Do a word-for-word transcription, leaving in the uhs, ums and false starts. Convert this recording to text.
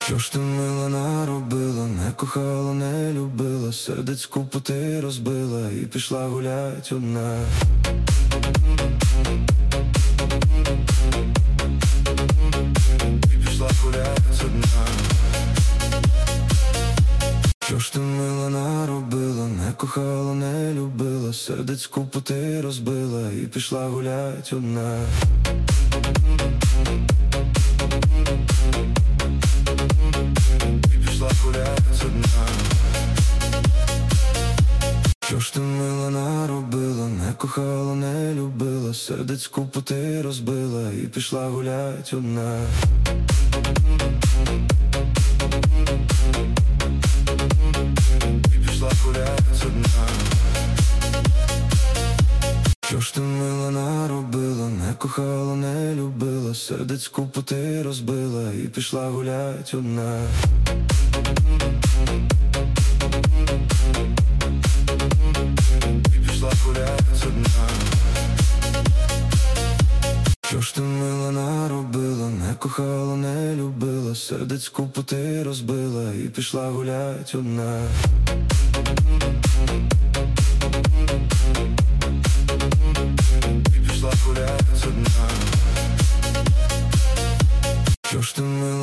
Що ж ти, мила, наробила? Не кохала, не любила, сердечку ти розбила і пішла гулять одна. І пішла гулять одна. Що ж ти, мила, наробила? Не кохала, не любила, сердечку ти розбила і пішла гулять одна. Що ж ти, мила, наробила? Не кохала, не любила, сердечку ти розбила і пішла гулять одна. І пішла гулять одна. Що ж ти, мила, наробила? Не кохала, не любила, сердечку ти розбила і пішла гулять одна. Що ж ти, мила, наробила? Не кохала, не любила, сердечку ти розбила і пішла гулять одна.